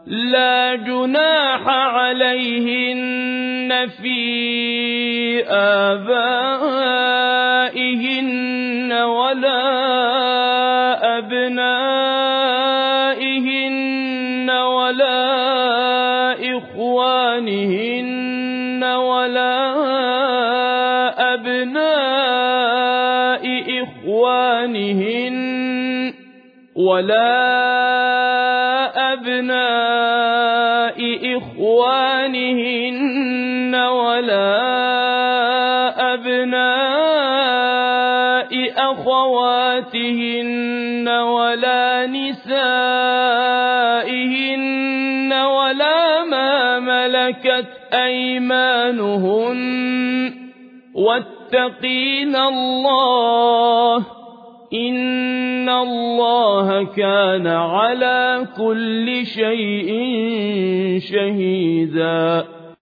لا جناح عليهن في آبائهن ولا أبنائهن ولا إخوانهن ولا أبناء إخوانهن ولا أبناء إخوانهن ولا أبناء أخواتهن ولا نسائهن ولا ما ملكت أيمانهن واتقين الله إن الله كان على كل شيء شهيدا